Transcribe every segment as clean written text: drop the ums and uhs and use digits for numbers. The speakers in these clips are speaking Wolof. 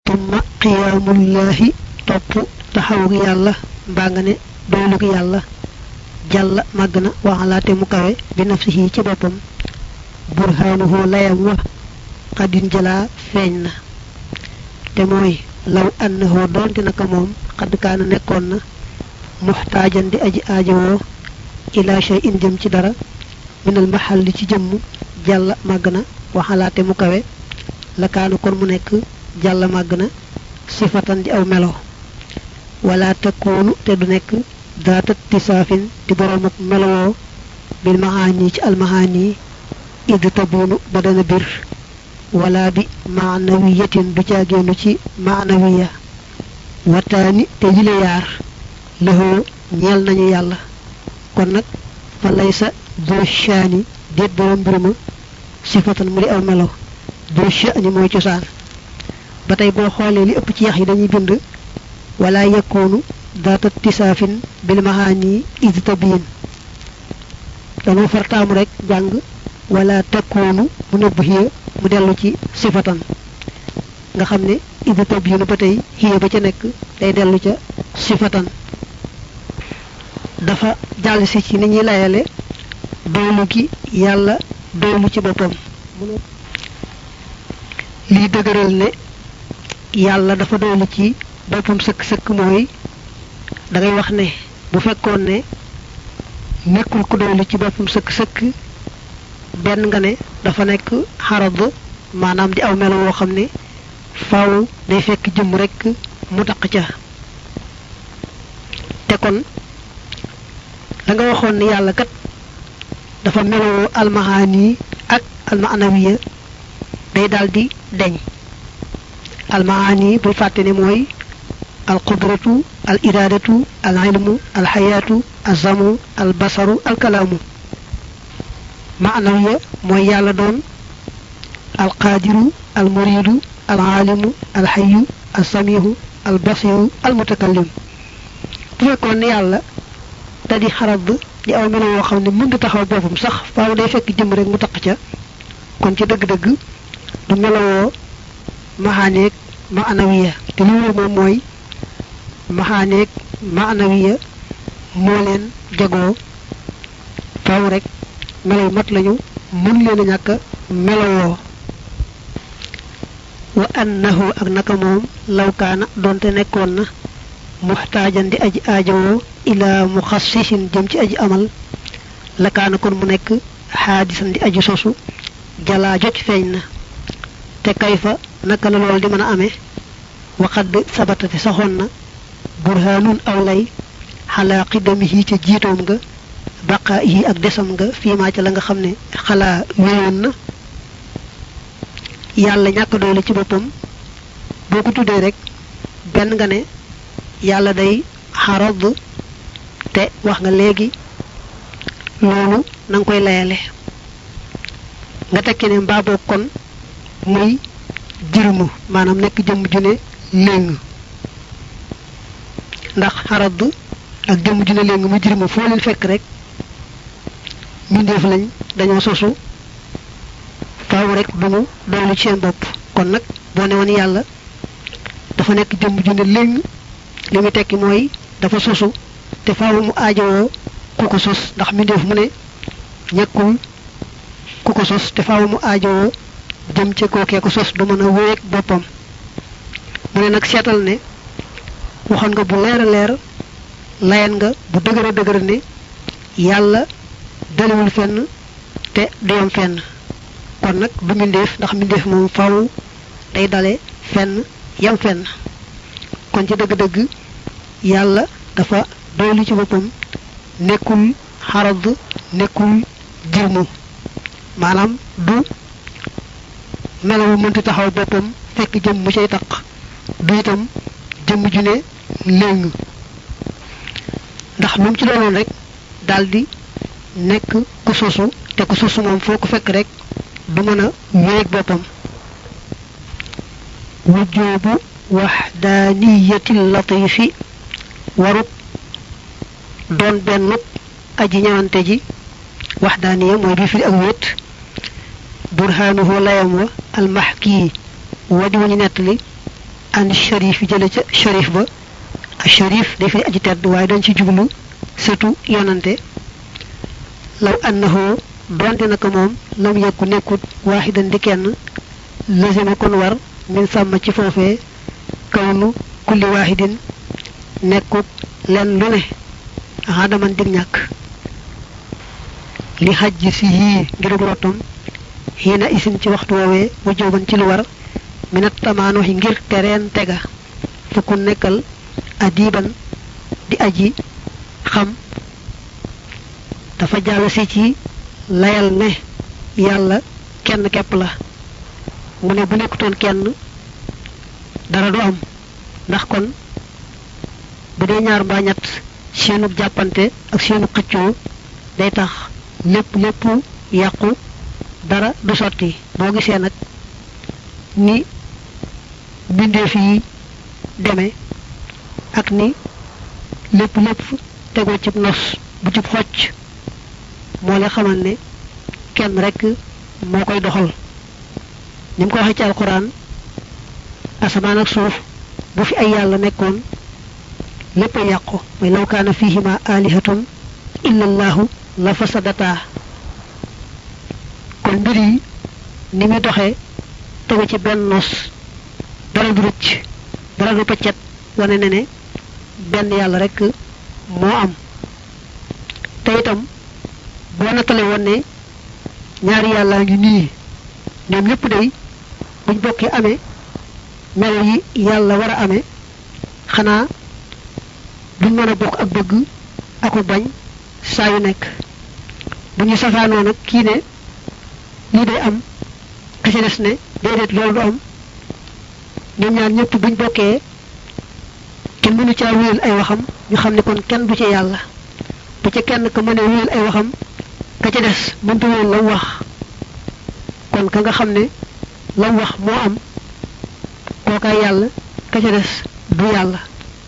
tumma qiyaamullaahi topp taxawug yàlla mbaa nga ne doylug yàlla jàlla màgg na waxalaate mu kawe bi nafsihi ci boppam burhaanuhu layam wa xadin jëlaa feeñ na te mooy law annahu doonte naka moom xadd kaana nekkoon na muxtaajan di aji aajowoo ila shay'in jëm ci dara minal maxalli ci jëmm jàlla màgg na waxalaate mu kawe la kaana kon mu nekk jàlla màgg na sifatan di aw melo wala takkoonu te du nekk daata tisaafin di boroom ak melowoo bil maani ci almaani id tabuunu ba dana bir wala bi maanawiyatin du caagéenu ci maanawiya wataani te yile yaar lëxoo ñeel nañu yàlla kon nag fa lay sa doo shaani déet boroom mbiruma sifatan mu di aw melo doo shaani mooy cosaan ba tey boo xoolee li ëpp ci yax yi dañuy bind wala yakunu daata tisaafin bil maani id tabiin dañoo fartaamu rek jàng wala takkoonu mu nëbb xiya mu dellu ci sifatan nga xam ne id tabiinu ba tey xiya ba ca nekk day dellu ca sifatan dafa jàll si ci ni ñuy layale doylu gi yàlla doylu ci boppam lii dëgëral ne yàlla dafa doylu ci boppam sëkk-sëkk mooy da ngay wax ne bu fekkoon ne nekkul ku doylu ci boppam sëkk-sëkk benn nga ne dafa nekk xarad maanaam di aw melo woo xam ne faaw day fekk jëm rekk mu taq ca te kon da nga waxoon ne yàlla kat dafa meloo almahaani ak almaanawiya day daldi deñ almahaani bul fàtte ne mooy alqudratu al iradatu al ilmu al xayaatu azamu al basaru al kalaamu maanawiya mooy yàlla doon al qaadiru al muridu al aalimu al xayu al samihu al basiru al mutakallim bu fekkoon ne yàlla da di xarab di aw melo woo xam ne mën nga taxaw boppam sax faaw day fekk jëm rek mu taq ca kon ci dëgg-dëgg du melowoo maxaaneeg maanawiya te li wóor moom mooy maxaaneeg maanawiya moo leen jagoo faaw rek melo yu mat lañu mën leen a ñàkk melowoo wa annahu ak naka moom lawkaana doonte nekkoon na muxtaajan di aji aajowoo ila muxassisin jëm ci aji amal lakaana kon mu nekk xaadisan di aji sosu jalaa joj feeñ na te kayfa naka la lool di mën a amee waxad sabatati saxoon na burhaanun aw lay xalaa qidamihi ca jiitoom nga baqaayihi ak desam nga fiimaa ca la nga xam ne xalaa wéyoon na yàlla ñàkk doole ci boppam boo ko tuddee rek benn nga ne yàlla day xarad te wax nga léegi loolu na nga koy layale nga tekki ne mbaa boog kon muy jirmu maanaam nekk jëmm ju ne léng ndax xarad ak jëmm ju ne léng muy jirmu foo leen fekk rek mbindeef lañ dañoo sosu faaw rek duñu doylu ci seen bopp kon nag boo ne woon yàlla dafa nekk jëmm ju ne léng li muy tekki mooy dafa sosu te faaw mu aajowoo ku ko sos ndax mbindeef mu ne ñekkul ku ko sos te faaw mu aajowoo jëm ci kookee ko sos du mën a wéeg boppam mu ne nag seetal ne waxoon nga bu leer a leer layan nga bu dëgër a dëgër ne yàlla dalewul fenn te du yam fenn kon nag du mbindeef ndax mbindeef moom faaw day dale fenn yam fenn kon ci dëgg-dëgg yàlla dafa doylu ci boppam nekkul xarad nekkul jirmu maanaam du melawu mënti taxaw boppam fekk jëm mu cay taq du itam jëmm ju ne léng ndax lu mu ci doonoon rek daldi nekk ku sosu te ku sosu moom foo ko fekk rek du mën a wéeg boppam wujjubu waxdaaniyati latifi warut doon benn aji ñëwante ji waxdaaniya mooy bi firi ak wét burhaanuhu layam wa almaxkii wadi wañu nettali an sharif jële ca sharif ba a sharif day fi aji tedd waaye dañ ci jublu sëtu yonante law annahu donte naka moom lam yekku nekkut waaxidan di kenn lazima kon war min sàmm ci foofee kawnu kulli waaxidin nekkut len lu ne xaadaman dig ñàkk li xajj si yii ngirug rottam xiina isin ci waxtu woowee mu jóoban ci lu war minat tamaano yi ngir tereen tega fukku nekkal adiban di aji xam dafa jaawe si ci layal ne yàlla kenn képp la mu ne bu nekkutoon kenn dara du am ndax kon bu dee ñaar mbaa ñett seenu jàppante ak seenu xëccoo day tax lépp yàqu dara du sotti boo gisee nag ni bindeef yi deme ak ni lépp tegoo ci nos bu ci xocc moo lay xamal ne kenn rek moo koy doxal ni mu ko waxee ci alquran asamaan ak suuf bu fi ay yàlla nekkoon lépp a yàqu mooy law kaana fihima alihatun illa allahu la fasadata kon mbir yi ni muy doxee tegu ci benn nos dara du rëcc dara du pëccet wane ne benn yàlla rek moo am te itam boo nattale woon ne ñaari yàlla ngi nii ñoom lépp day buñ bokkee amee melo yi yàlla war a amee xanaa duñ mën a bokk ak bëgg aku bañ saa yu nekk bu ñu safaanoo nag kii ne lii day am ka ci des ne déedéet loolu du am ñoom ñaar ñëpp buñ bokkee kenn mënu caa wéyal ay waxam ñu xam ne kon kenn du ci yàlla bu ci kenn ka mënee wéyal ay waxam ka ci des mënta wéyal lam wax kon ka nga xam ne lam wax moo am kookaay yàlla ka ci des du yàlla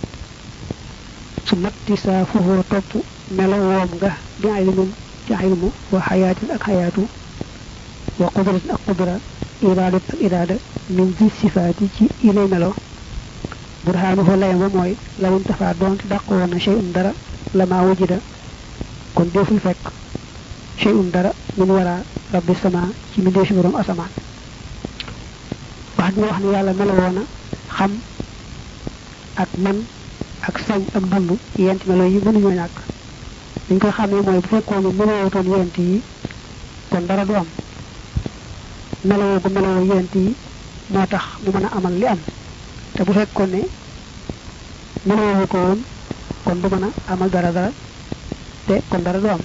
su matti saa fufoo topp melo woom nga bi ilmin ci ilmu wa xayaatin ak xayaatu wa qudratin ak qudra iraadat ak iraada min ji sifaati ci ilay melo burhaanuhu layam ba mooy lawuñ tafaa doonte dàq woon na shay'un dara lama wujida kon deful fekk shay'un dara min wara rabbi sama ci mi deefi borom asamaan wax ñu wax ne yàlla melo woon na xam ak man ak sañ ak dund yent melo yi mënuñoo ñàkk dañ koy xamee mooy bu fekkoon ne melowutoon yent yi kon dara du am melowoo gu melowoo yent yi moo tax mu mën a amal li am te bu fekkoon ne melowoo ko woon kon du mën a amal dara te kon dara du am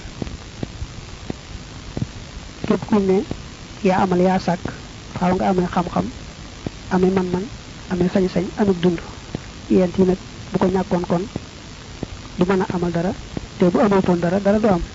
képp kuñ ne yaa amal yaa sàkk faaw nga amee xam-xam amee man-man amee sañ-sañ amee dund yent yi nag bu ko ñàkkoon kon du mën a amal dara te bu amatoon dara du am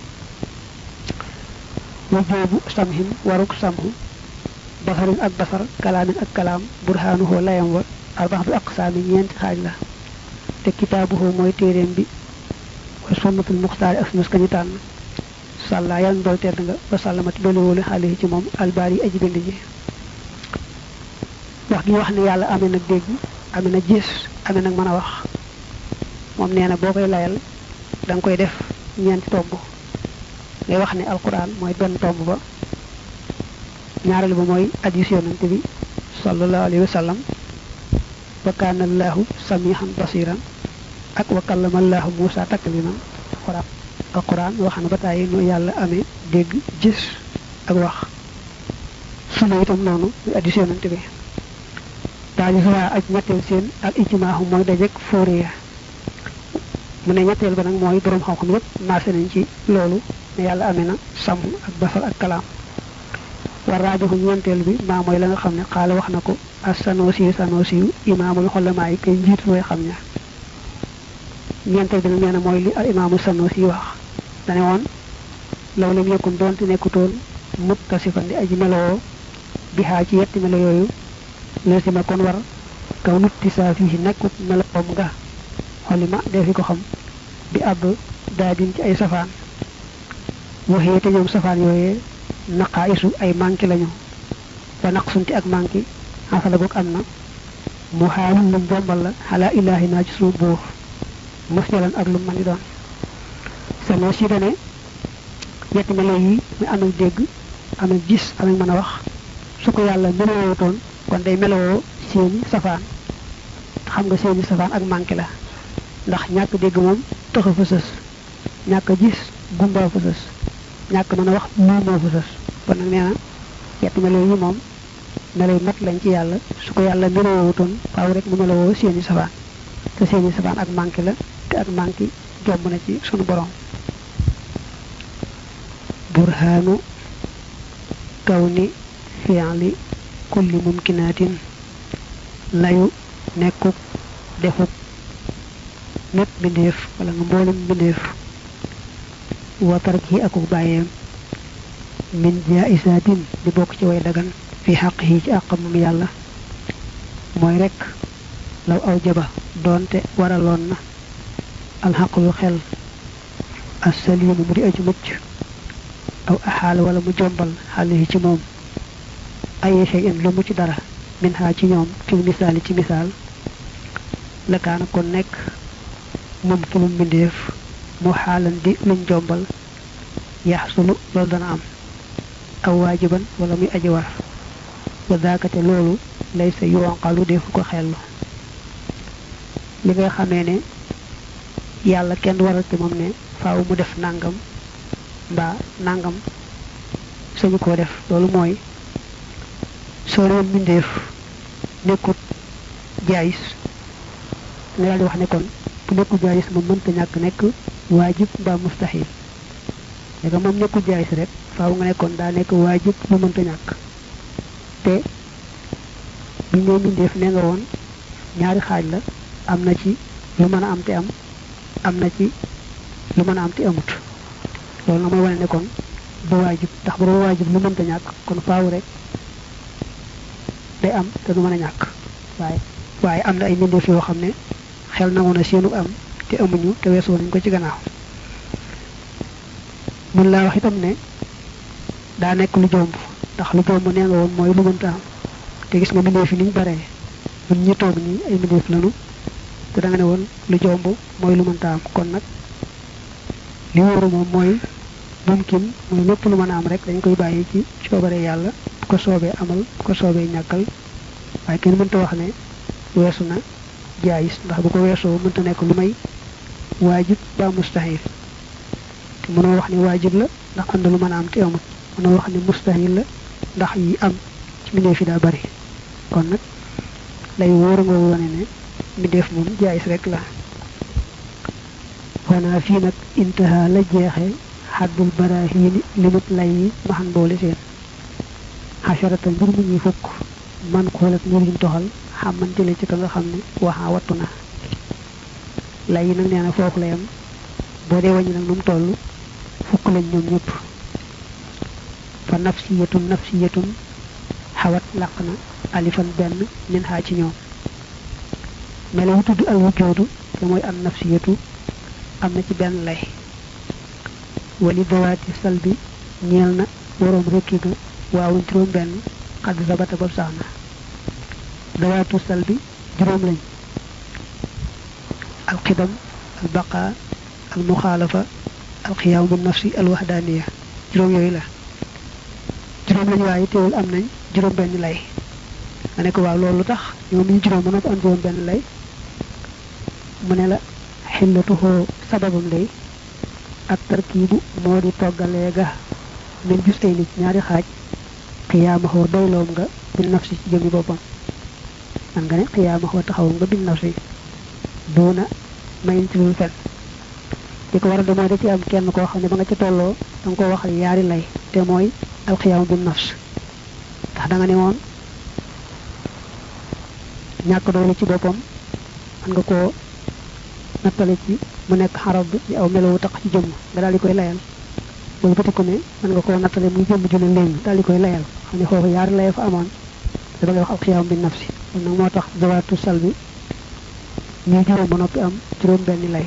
wajoobu samhin waruk samhu basarin ak basar kalaamin ak kalaam burhaanuhu layam wa arbaxatu aqsaami ñeenti xaaj la te kitaabuhu mooy téeréem bi wa sunnatul muxtaari ak sunnas kañu tànn sàllaa yàlla na dool tedd nga ba sàllamati doole wóolu xaale yi ci moom albaari aji bind ji wax gi wax ne yàlla amee nag dégg amee na gis amee nag mën a wax moom nee na boo koy layal da nga koy def ñeenti tomb ngay wax ne alquran mooy benn tomb ba ñaareel ba mooy hadiis yonante bi sallallahu alayhi wa sallam wa kaana allahu samihan basiran ak wa kallama allahu musa takliman alquran wax na ba tàyyi nu yàlla amee dégg gis ak wax sunna itam noonu muy hadiis yonante bi daal di waa ak ñetteel seen al ijmaahu mooy dajek fóoriya mu ne ñetteel ba nag mooy borom xam-xam yépp maase nañ ci loolu ne yàlla amee na sàmm ak basar ak kalaam war raajoxu ñeenteel bi maa mooy la nga xam ne xaala wax na ko as sanosi imaamul xolamaa yi kay njiitu way xam ña ñeenteel bi nag nee na mooy li al imaamu sanosi wax dane woon law lam yekkun doonte nekkutoon muttasifan di aji meloo bi xaa ci yetti melo yooyu lesima kon war kaw nutti saa fii nekkut meloom nga xolima defi ko xam bi ab daadin ci ay safaan waxee te ñoom safaan yooyee naqaa isu ay manki lañu ba naq sunti ak manki xasala goog am na muhalun lu bombal la ala ilahi na ci sunu buur musjalan ak lu man di doon sama ci dane yetti melo yi mi am ak dégg am ak gis am ak mën a wax su ko yàlla melowutoon kon day melowoo seeni safaan xam nga seeni safaan ak manqué la ndax ñàkk dégg moom taxa fa sës ñàkk gis gumba fa sës ñàkk mën a wax moo fa sës kon nag nee na yetti melo yi moom melay mat lañ ci yàlla su ko yàlla melowutoon faaw rek mu melowoo seeni safaan te seeni safaan ak manqué la te ak manqué jomb na ci sunu borom burhanu kawni fi'li kulli mumkinatin layu nekkuk defuk mépp mbindeef wala nga mboolem mbindeef wa tarki akuk bàyyeem min jaisatin di bokk ci way dagan fi haqqihi ci àqam moom yàlla mooy rek law aw jaba doonte waraloon na alxaqlu xel assalimu mu di aju mucc aw axaal wala mu jombal xale ci moom ay shay'in lu mu ci dara min ha ci ñoom fil misaali ci misaal la kaana kon nekk moom ki mu mbindeef mu xaalan di luñ jombal yaxsulu loolu dana am aw waajiban wala muy aji war wa daakate loolu lay sa yuwanqalu defu ko xellu li ngay xamee ne yàlla kenn waral ci moom ne faaw mu def nangam mbaa nangam sañu koo def loolu mooy soo leen mbindeef nekkut jaayis nga daal di wax ne kon bu nekkul jaayis moom mënta ñàkk nekk waajib mbaa mustahil léegi moom nekkul jaayis rek faaw nga nekkoon daa nekk waajib lu mënta ñàkk te bi ngay mbindeef ne nga woon ñaari xaaj la am na ci lu mën a am te am na ci lu mën a am te amut loolu na mooy wane ne kon du waajib ndax bu doon waajib lu mënta ñàkk kon faaw rek day am te du mën a ñàkk waaye am na ay mbindeef yoo xam ne xel nangu na seenu am te amuñu te weesoo nañ ko ci gannaaw mun laa wax itam ne daa nekk lu jomb ndax lu jomb nee nga woon mooy lu mënta am te gis nga mbindeef yi niñ baree ñun ñi toog ñi ay mbindeef lanu te da nga ne woon lu jomb mooy lu mënta am kon nag li wóoru moom mooy mumkin mooy lépp lu mën a am rek dañ koy bàyyi ci coobare yàlla bu ko soobee amal bu ko soobee ñàkkal waaye kenn mënta wax ne weesu na jaayis ndax bu ko weesoo mënta nekk lu may waajib ba mustahil te mënoo wax ne waajib la ndax am na lu mën a am te amut mënoo wax ne mustahil la ndax yi am ci mbindeef fi daa bari kon nag lay wóor nga wone ne mbindeef moom jaayis rek la wana fii nag intaha la jeexe xaddul baraahini limut lay yi maxan boole seen xasharata mbir mu ñuy fukk man xoolat mbir yuñ toxal xamman jële ci ka nga xam ne waxaa wattu na lay yi nag nee na foofu la yam boo dee wàññi nag nu mu toll fukk lañ ñoom ñëpp fa nafsiyatun xawat làq na alifan benn min xaa ci ñoom melo wu tudd al wujoodu te mooy an nafsiyatu am na ci benn lay wali dawaati salbi ñeel na waroom rekki ga waawuñ juróom benn xadd sabata ba sax na dawaatu salbi juróom lañ alxidam albaqa almuxaalafa alxiyaamu bin nafsi alwaxdaaniya juróom yooyu la juróom lañ waaye teewul am nañ juróom benn lay nga ne ko waaw loolu tax ñoom ñu juróom mën a am juróom benn lay mu ne la xillatuhoo sababam lay ak tarkiibu moo di toggalee ga min gis ay nit ñaari xaaj xiyaamaxoo doyloom nga bin nafsi ci jëmi boppam man nga ne xiyaamaxoo taxawam nga bin nafsi duuna mayin ci lu fen li ko war a demoo da ci am kenn koo xam ne ba nga ca tolloo da nga ko waxal yaari lay te mooy alxiyaamu bin nafs ndax da nga ne woon ñàkk doole ci boppam man nga koo nattale ci mu nekk xarab bi aw melowu tax ci jëmm nga daal di koy layal loolu bëti ko ne mën nga koo nattale muy jëmm ju ne léegi daal di koy layal xam ne foofu yaari lay fa amoon da ba ngay wax alxiyaamu bin nafsi kon nag moo tax zawaatu salbi ñuy juróom ba noppi am juróom benn lay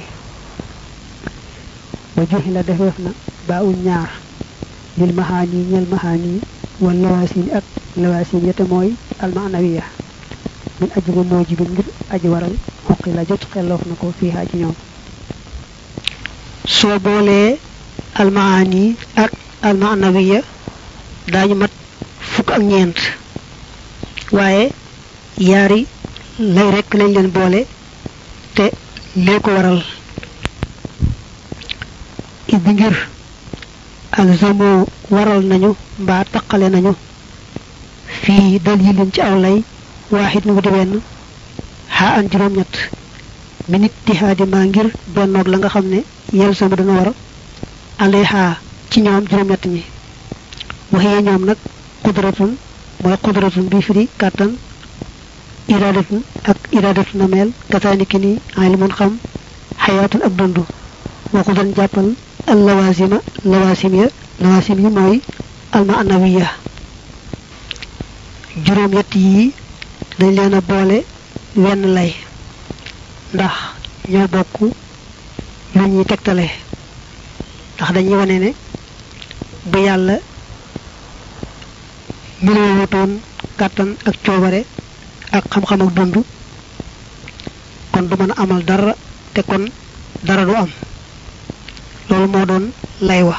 ba joxi la defeef na ba uñ ñaar lil maxaani ñel maxaani wal lawaasin ak lawaasin yete mooy almanawiya min ajri mujibin ngir aji waral xoqi la jot xelloof na ko fiha ci ñoom soo boolee almaani ak almaanawiya daañu mat fukk ak ñeent waaye yaari lay rekk lañ leen boole te lee ko waral idi ngir alzamo waral nañu mbaa taqale nañu fii dalilin ci aw lay waaxit nu di benn xaa an juróom-ñett min ittihaadi maa ngir bennoog la nga xam ne yel sama dana war alayha ci ñoom juróom-ñett ñi waxee ñoom nag qudratun mooy qudratun bi firi kàttan iradatun ak iradatun na meel kasaaniki ni ilmun xam xayaatun ak dund waxu doon jàppal al lawasima lawasim yi mooy almaanawiya juróom-ñett yi dañ leen a boole wenn lay ndax ñoo bokk lu ñuy tegtale ndax dañuy wane ne bu yàlla melowutoon kàttan ak coobare ak xam-xam ak dund kon du mën a amal dara te kon dara du am loolu moo doon lay wa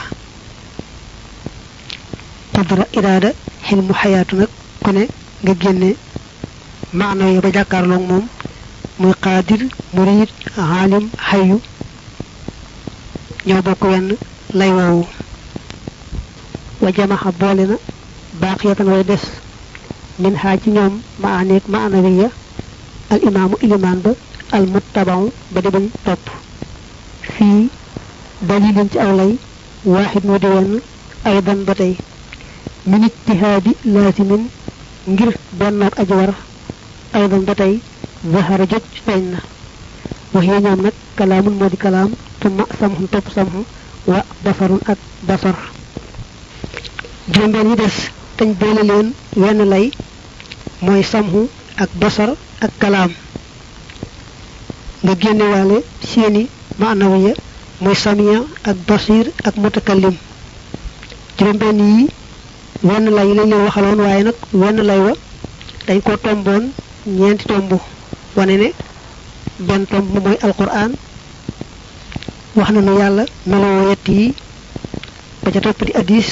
qudra iraada xilmu xayaatu nag ku ne nga génne maana yi ba jàkkaarloog moom muy qaadir murid aalim xayu ñoo bokk wenn lay woowu wa jamaxa boole na baaqiyatan way des min xaa ci ñoom maaneeg maanawiya al imaamu ilimaan ba al muttabahu ba di bañ topp fii dalilin ci aw lay waaxid moo di wenn aydan ba tey min ijtihaadi laasimin ngir bennoog aji war aydan ba tey zahara jot feeñ na waxee ñoom nag kalaamun moo di kalaam tumma samxun topp samxu wa basarun ak basar juróom-benn yi des tañ boole leen wenn lay mooy samxu ak basar ak kalaam nga génnewaale seeni maanawiya mooy samiya ak basir ak mutakallim juróom-benn yi wenn lay lañ leen waxaloon waaye nag wenn lay wa dañ ko tomboon ñeenti tomb wane ne benn tomb mooy alquran wax na nu yàlla meloo yett yi ba ca topp di hadis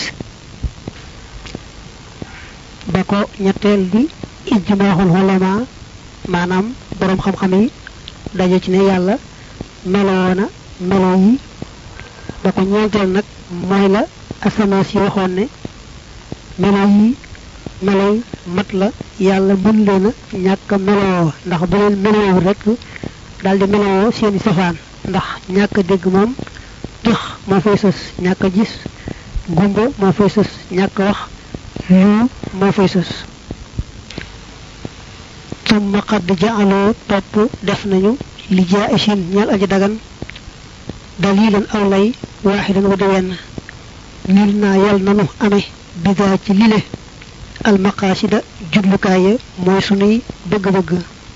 ba ko ñetteel di ijmaaxul ulama maanaam boroom xam-xam yi daje ci ne yàlla meloo na meloo yi ba ko ñeenteel nag mooy la asamaan si waxoon ne meloo yi meloy mat la yàlla mën leen a ñàkk a meloo ndax bu leen meloo rek daldi meloo seeni safaan ndax ñàkk a dégg moom tëx moo fay sës ñàkk a gis gumba moo fay sës ñàkk a wax yu moo fay sës summa qad ja'aloo topp def nañu li jaa'ishin ñal aji dagan dalilan aw lay waaxidan wa di wenn lil naa yal nanu amee bidaa ci lile almaqaasida jublukaay ya mooy sunuy bëgg-bëgg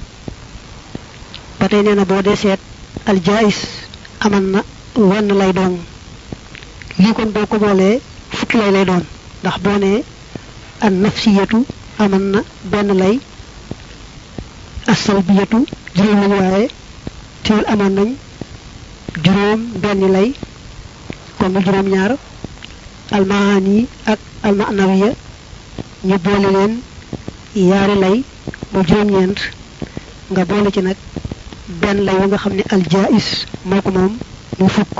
ba tey nee na boo dee seet aljaayis aman na wenn lay doon lii kon boo ko boolee fukki lay doon ndax boo nee an nafsiyatu aman na benn lay asalbiyatu juróom lañu waaye teewul amoon nañ juróom benn lay kon mu juróom ñaar almaani ak almaanawiya ñu boole leen yaari lay mu juróom-ñeent nga boole ci nag benn lay wa nga xam ne aljaais moo ko moom mu fukk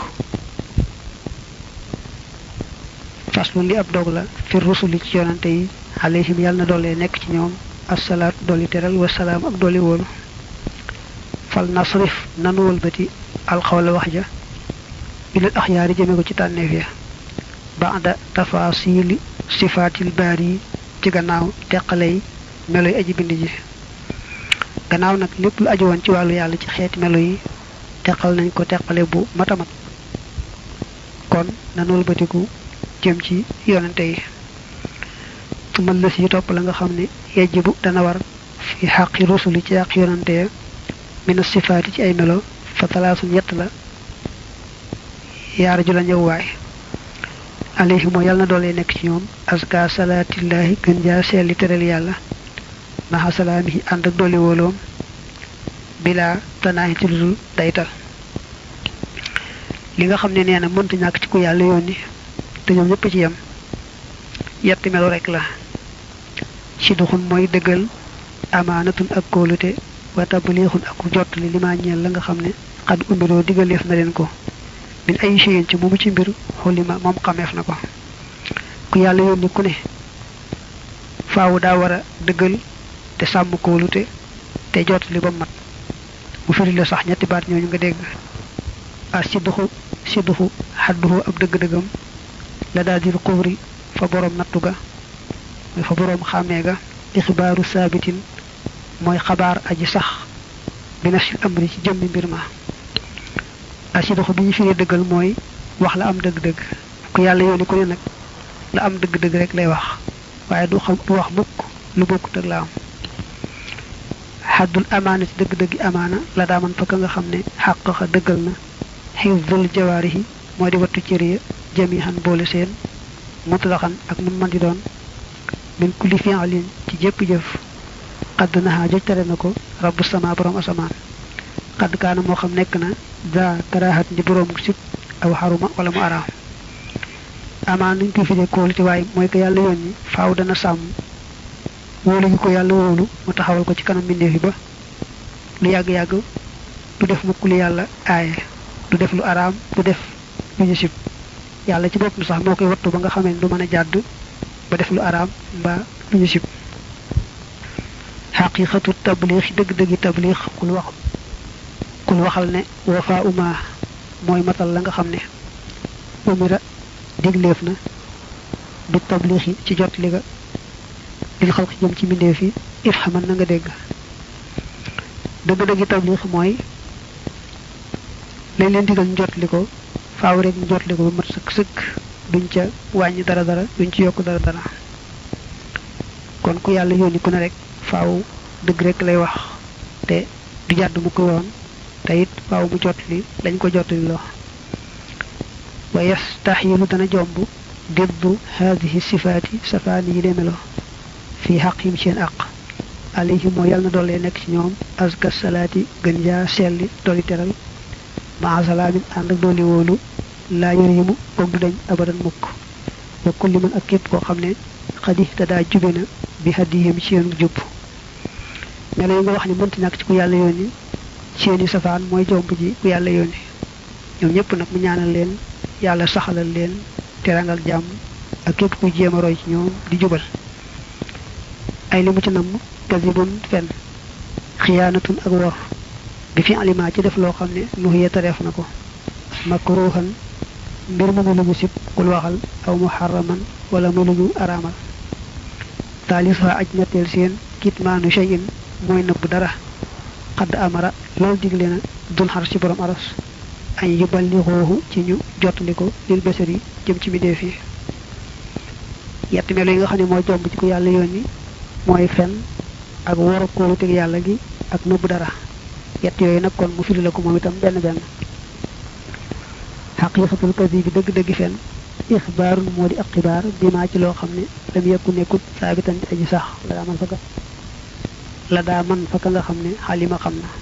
faslun li ab dog la fi rusuli ci yonante yi alayhim yàlla na doole nekk ci ñoom assalaat dolli teral wasalaam ak dolli wóolu fal nasrif nanu wëlbati alxawla wax ja ilal axyaari jëme ko ci tànneef ya ba'da tafaasili sifaatil baari ci gannaaw teqaley melo yi aji bind ji gannaaw nag lépp lu aju woon ci wàllu yàlla ci xeeti melo yi teqal nañ ko teqale bu matamat kon nanu wëlbatiku jëm ci yonante yi tumal la si topp la nga xam ne yajibu dana war fi xaqi rusuli ci àq yonante ya mina sifaati ci ay melo fa talaasun yett la yaara ju la ñëw waay alayhi moo yàlla na doole nekk ci ñoom aska salaatillahi gën jaa seeli teral yàlla maha salaamihi ànd ak dolli wóoloom bila tanaahi ci ludul daytal li nga xam ne nee na mënta ñàkk ci ku yàlla yónni te ñoom ñëpp ci yem yetti melo rek la sidduxun mooy dëggal amaanatun ak kóolute wa tabliixun ak jottali li ma ñeel la nga xam ne xad umbiroo digaleef na leen ko min ay shay'in ci moomu ci mbir xulima moom xameef na ko ku yàlla yónni ku ne faawu daa war a dëggal te sàmm kóolute te jottali ba mat mu firi la sax ñetti baat ñooñu nga dégg a sidduxu xadduhu ab dëgg-dëggam la daal di xubri fa boroom nattu ga mooy fa boroom xàmmee ga ixibaaru saabitin mooy xabaar aji sax bi nafsil amri ci jëmmi mbir ma asidoxu bi ñu firee dëggal mooy wax la am dëgg-dëgg ku yàlla yónni ku ne nag la am dëgg-dëgg rek lay wax waaye du wax mukk lu bokkut ak la am xaddul amaana ci dëgg-dëggi amaana la daaman fa ka nga xam ne xàqaxa dëggal na xifdul jawaarihi moo di wattu cër ya jamihan boole seen mutlaxan ak nu man di doon min kulli fi'lin ci jépp jëf xadd naxaa joj tere na ko rabbu sama borom asamaan xadd kaana moo xam nekk na za karahat di borom sib aw xaruma wala mu araam amaan nañ koy fide kóolute waaye mooy ko yàlla yónni faaw dana sàmm wóolu gi ko yàlla wóolu mu taxawal ko ci kanam mbindeef yi ba lu yàgg-yàgg du def mukk lu yàlla aaye du def lu araam du def lu ñu sib yàlla ci boppam sax moo koy wattu ba nga xamee du mën a jàdd ba def lu araam mbaa lu ñu sib xaqiqatu tabliix dëgg-dëggi tabliix kul waxal ne wafa uma mooy matal la nga xam ne umira digleef na bi tabliixi ci jot li ga dil xalq jëm ci mbindeef yi if xaman na nga dégg dëgg-dëggi tabliix mooy lañ leen digal ñu jot li ko faaw rek ñu jot li ko ba mat sëkk sëkk duñ ca wàññi dara duñ ci yokk dara kon ku yàlla yónni ku ne rek faaw dëgg rek lay wax te du jàdd mu ko yoon te it faaw mu jot li dañ ko jot li loo wa yastaxilu dana jomb diddu haadihi sifaati safaani yi demelo fii xaqim seen aq alayhim moo yàlla na doole nekk ci ñoom aska salaati gën jaa selli dolli teral maa salaamin ànd ak dooli wóolu laa yërimu boog du dañ abadan mukk wa kulli man ak képp koo xam ne xadi te daa jube na bi hadihim ci yoonu jub melo yi nga wax ni mënti ñàkk ci ku yàlla yónni seeni safaan mooy jomb ji ku yàlla yónni ñoom ñëpp nag mu ñaanal leen yàlla saxalal leen terangal jàmm ak képp kuy jéem a roy ci ñoom di jubal ay li mu ci namm kasibun fen xiyaanatun ak wor bi fi aliment ci def loo xam ne nuhiya tareef na ko makruhan mbir mu lu ñu sib kul waxal aw muharraman wala mu lu ñu araamal taalisa aj ñetteel seen kitmaanu shay'in mooy nëbb dara xadd amara loolu digle na dul xar ci borom aras añ yuballighuhu ci ñu jottali ko lil basari jëm ci mbindeef yi yetti melo yi nga xam ne moo jomb ci ku yàlla yónni mooy fen ak wor kóoluteg yàlla gi ak nëbb dara yett yooyu nag kon mu firi la ko moom itam benn xaqiqatul kasi bi dëgg-dëgg fen ixbaarun moo di ak xibaar bimaa ci loo xam ne lam yekku nekkut saabitan di aji sax la daa man fa ka nga xam ne xalima xam na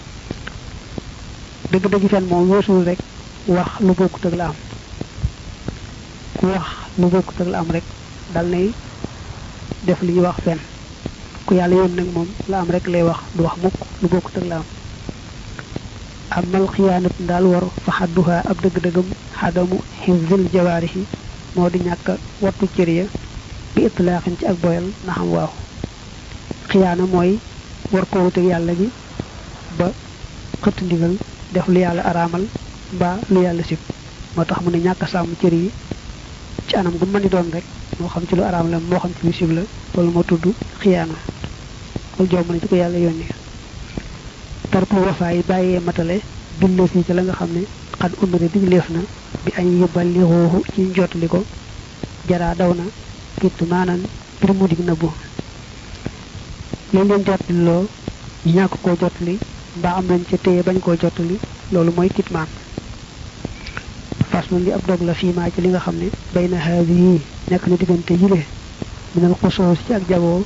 dëgg-dëgg fen moom weesul rek wax lu bokkut ak la am ku wax lu bokkut ak la am rek dal nay def li ñuy wax fen ku yàlla yoon nag moom la am rek lay wax du wax mukk lu bokkut ak la am amal xiyaanat daal war fa xadduha ab dëgg-dëggam xadamu xifzil jawaarihi moo di ñàkk wattu cër ya bi itlaaxin ci ak boyal na xam waaw xiyaana mooy war ko wuteeg yàlla gi ba xëtt ndigal def lu yàlla araamal mbaa lu yàlla sib moo tax mu ne ñàkk sàmm cër yi ci anam gu mën di doon rek moo xam ci lu araam la moo xam ci lu sib la loolu moo tudd xiyaana loolu jomb na ci ko yàlla yónni tarkul wafaa yi bàyyee matale billa si ci la nga xam ne xad umira digleef na bi añ yuballighuhu ci njotali ko jaraa daw na kitt maanaan bir mu dig nëbbu leen leen jotali loo ñu ñàkk koo jotali mbaa am nañ ca téye bañ koo jotali loolu mooy kitmaan faslu li ab dog la fiimaa ci li nga xam ne bay na haadi yi nekk na diggante yile minal xusoos ci ak jaboo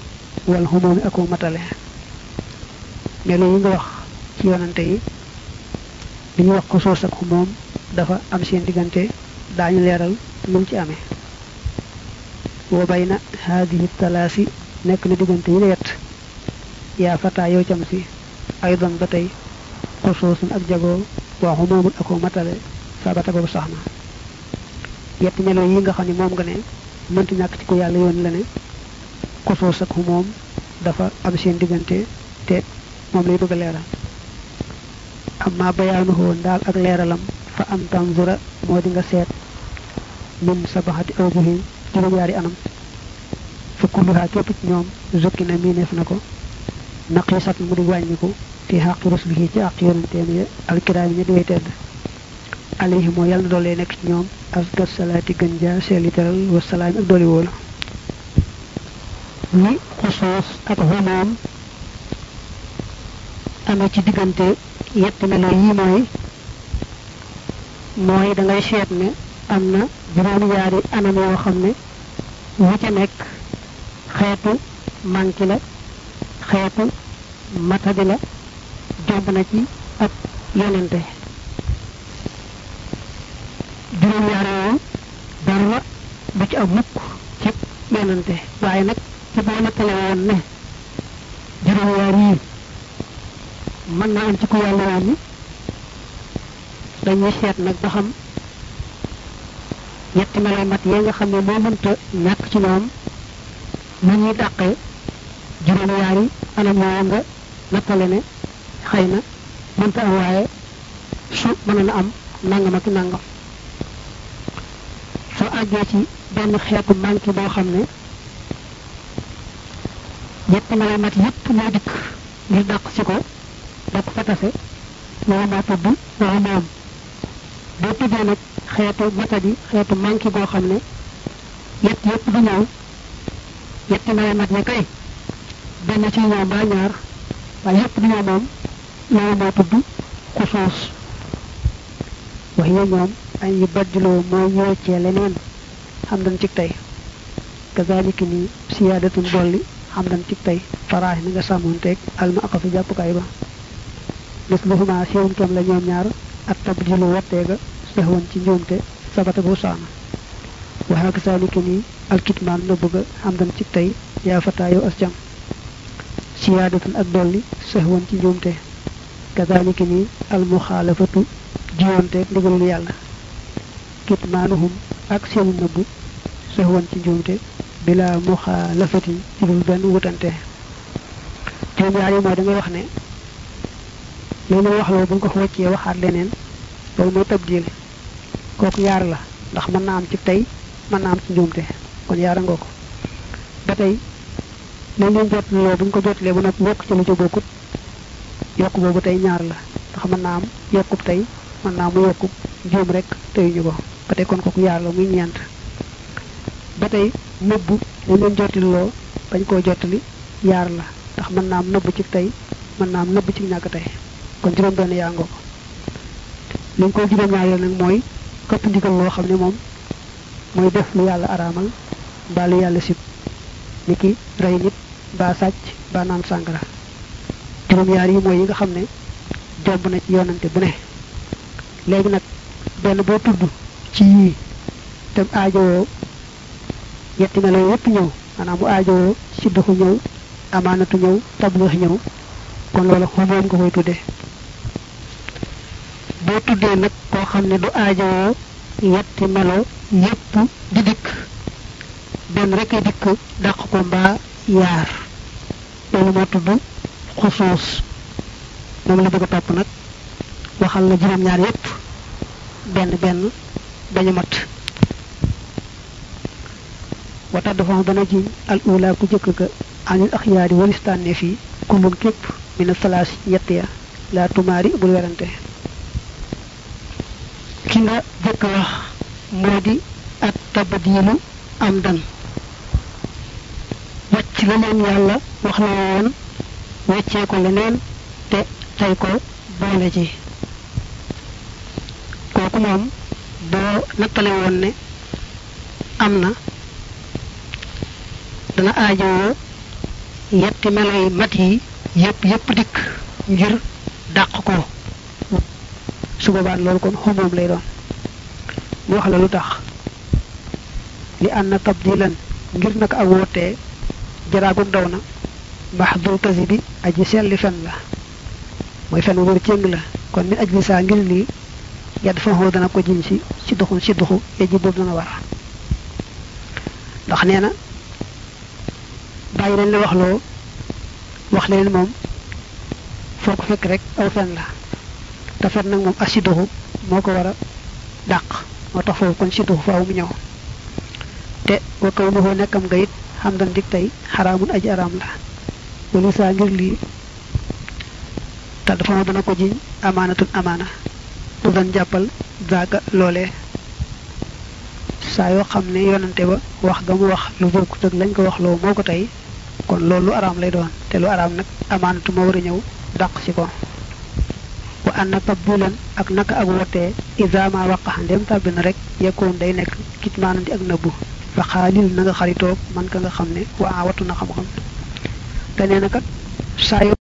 wal humumi ak matale melo yi nga wax ci yonante yi bi ñu wax ko soos ak humum dafa am seen diggante daañu leeral lu ci amee wa bayna hadhihi talasi nekk na diggante yi la yett yaa fata yow cam si aydan ba tey xosoosun ak jagoo waa humumul ak matale sabata boobu sax na yett melo yi nga xam ne moom nga ne mënti ñàkk ci ko yàlla yoon la ne xosoos ak humum dafa am seen diggante te moom lay bëgg a leeral amma bayaanuhu ndaal ak leeralam fa am tanzura moo di nga seet min sabahati awjuhin juróom-yaari anam fa kulluha képp ci ñoom zukki na miineef na ko naqisat mu di wàññiku fi xaqi rusulihi ci àq yonenteem ya alkiraami ña di way tedd alayhi moo yàlla na doolee nekk ci ñoom asgar salaati gën jaa seeli teral wasalaam ak dooli wóolu ni xusuus ak humum amee ci diggante yetti melo yi mooy da ngay seet ne am na juróom-ñaari anam yoo xam ne wu ca nekk xeetu manki la xeetu matadi la jomb na ci ak yonente juróom-ñaari yooyu dara du ci am mukk ci yonente waaye nag ci boo nettale woon ne juróom-ñaari yi mën naa am ci ku yàlla woon ni dañuy seet nag ba xam ñetti melo mat yi nga xam ne moo mënta ñàkk ci ñoom nu ñuy dàqee juróom-ñaari anam yooyu nga nattale ne xëy na mënta am waaye su mën na am nangam ak nangam soo àggee ci benn xeetu manqué boo xam ne ñetti melo mat yépp ñoo dikk ngir dàq ci ko da ko fa tase loolu moo tudd loolu moom boo tuddee nag xeetu matadi xeetu manqué boo xam ne yett yépp du ñëw yetti melo mat ya kay benn ci ñoom ba ñaar waaye yépp du ñëw moom loolu moo tudd xusuus wax ya ñoom añ yi baddiloo mooy ñu weccee leneen xam dañ ci tey kazaliki ni siyaadatun dolli xam dañ ci tey faraax ni nga sàmmoonteeg alma aqafi jàppukaay ba misluhuma seen kem la ñoom ñaar ak tabdilu watteega sahwan ci njuumte sabata bu saana waxa kazaliki ni alkitmaan na bëgg xam dañ ci tey yaa fataa yow as jam siyaadatun ak dolli sahwan ci njuumte kazaliki ni almuxaalafatu jiwonteeg ndigalul yàlla kitmaanuhum ak seenu nëbbu sahwan ci njuumte bila muxaalafatin ci dul benn wutante juróom-ñaar yi mooy da ngay wax ne léegi wax loolu bu ñu ko wàccee waxaat leneen loolu mooy tabdil kooku yaar la ndax mën naa am ci tey mën naa am ci njuumte kon yaara nga ko ba tey léegi leen jotloo bu ñu ko jotlee bu nag yokk ci lu ci bokkut yokk boobu tey ñaar la ndax mën naa am yokkub tey mën naa mu yokkub njuum rek teyuñu ko ba tey kon kooku yaar la muy ñeent ba tey nëbbu dañ leen jottiloo bañ koo jottali yaar la ndax mën naa am nëbb ci tey mën naa am nëbb ci ñàkk tey kon juróom benn yaa ngoo ko li nga koy juróom-ñaareel nag mooy këpp ndigal loo xam ne moom mooy def lu yàlla araamal mbaa lu yàlla sib ni ki rey nit mbaa sàcc mbaa naan sàngara juróom-ñaar yi mooy yi nga xam ne jomb na ci yonante bu ne léegi nag benn boo tudd ci yii te aajowoo yetti melo yépp ñëw maanaam mu aajowoo siddaxu ñëw amaanatu ñëw tableex ñëw kon loolu xumoom nga koy tuddee boo tuddee nag koo xam ne du aajowoo yetti melo yépp di dikk benn rek ay dikk dàq ko mbaa yaar loolu moo tudd xusuus moom la bëgg a topp nag waxal la juróom-ñaar yépp benn benn dañu mat wata dafa dana jiñ al ula ku jëkk ka anil axyaari walistaanne fii kullun képp mina salaas yett ya la tumaari bul werante ki nga jëkk wax moo di at tabdiilu am dan wàcc la leen yàlla wax la woon weccee ko leneen te tey ko boole ci kooku moom boo nattale woon ne am na dana aajowoo yetti meloy mat yi yépp dikk ngir dàq ko su boobaa loolu kon xumum lay doon mu wax la lu tax li anna tabdilan ngir naka ak wootee jaraagu daw na mahdul kazibi aji selli fen la mooy fen wóor cëng la kon min ajli saa ngir lii yadd fa xoo dana ko jiñ si duxu yeji boobu dana war ndax nee na bàyyi leen la wax leen moom foo ko fekk rek aw fen la te fen nag moom ak si duxu moo ko war a dàq moo tax foofu kon si duxu faaw mu ñëw te wa kaw nuxoo nekkam nga it xam dan dik tey xaraamun aji araam la wali saa ngir lii te dafa ma dana ko jiñ amaanatun amaana du dan jàppal zaaga loolee saa yoo xam ne yonante ba wax ga mu wax lu bokkut ak lañ ko wax loo moo ko tey kon loolu lu araam lay doon te lu araam nag amaanatu moo war a ñëw dàq si ko wa anna tabdulan ak naka ak wotee isama waqaxa ndem tàbbi na rek yekkoon day nekk kit maanam di ak nëbbu fa xaalil na nga xaritoog man ka nga xam ne waa watu na xam-xam te nee na kat saa